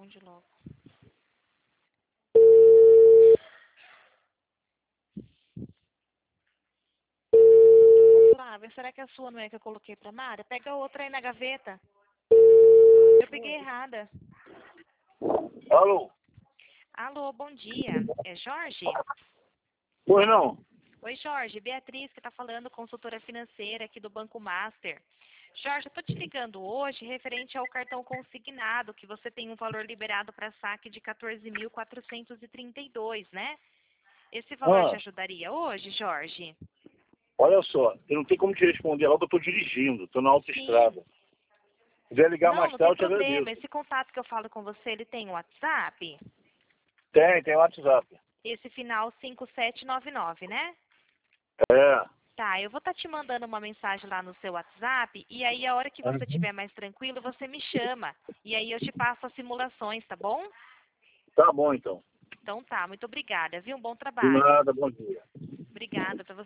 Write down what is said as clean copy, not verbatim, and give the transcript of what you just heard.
Responde logo. Flávia, será que a sua não é que eu coloquei pra Mara? Pega outra aí na gaveta. Eu peguei errada. Alô? Alô, bom dia. É Jorge? Pois não? Oi, Jorge. Beatriz que tá falando, consultora financeira aqui do Banco Master. Jorge, eu tô te ligando hoje referente ao cartão consignado, que você tem um valor liberado para saque de 14.432, né? Esse valor te ajudaria hoje, Jorge? Olha só, eu não tenho como te responder logo, eu estou dirigindo, estou na autoestrada. Se quiser ligar mais Não tarde, tem eu te problema. agradeço. Esse contato que eu falo com você, ele tem um WhatsApp? Tem WhatsApp. Esse final 5799, né? É. Tá, eu vou estar te mandando uma mensagem lá no seu WhatsApp e aí a hora que você estiver mais tranquilo, você me chama. E aí eu te passo as simulações, tá bom? Tá bom, então. Então tá, muito obrigada, viu? Um bom De trabalho. nada, bom dia. Obrigada pra você.